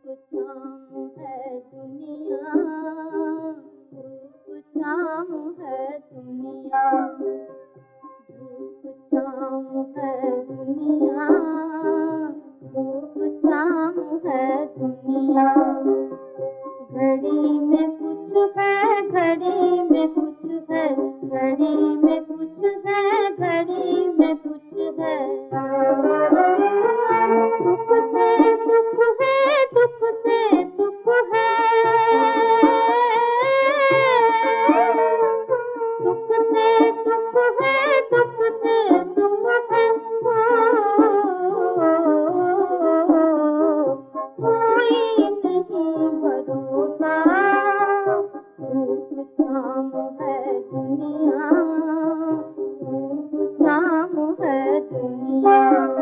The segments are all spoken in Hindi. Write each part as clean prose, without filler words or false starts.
छाँव है दुनिया, धूप छाँव है दुनिया, धूप छाँव है दुनिया, धूप छाँव है दुनिया। घड़ी में कुछ है, घड़ी में कुछ है, घड़ी में कुछ है, घड़ी में कुछ है। सुख से दुख है, दुख से सुख है, सुख से दुख है, दुख से सुख है। कोई नहीं भरोसा, धूप छाँव है दुनिया, धूप छाँव है दुनिया।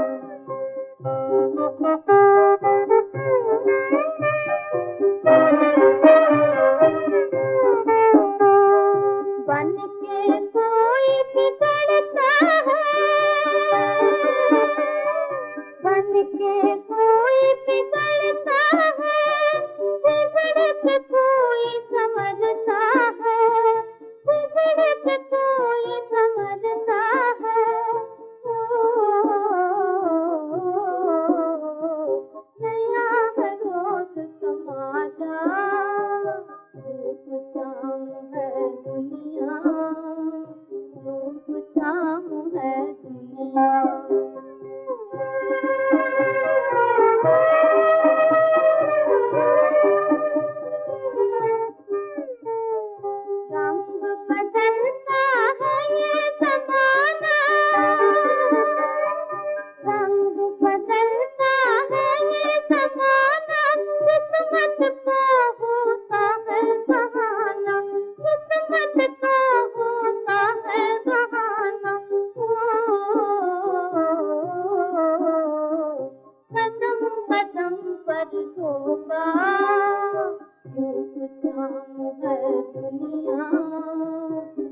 बन के कोई बिगड़ता है, बन के कोई बिगड़ता है, बिगड़ के कोई संवरता है, बिगड़ के कोई संवरता है। नया है रोज तमाशा, धूप छाँव है दुनिया, धूप छाँव है दुनिया। रंग बदलता है ये ज़माना, रंग बदलता है ये ज़माना, किस्मत का होता है बहाना, किस्मत का होता है बहाना। कदम कदम पर धोखा, धूप छाँव है दुनिया,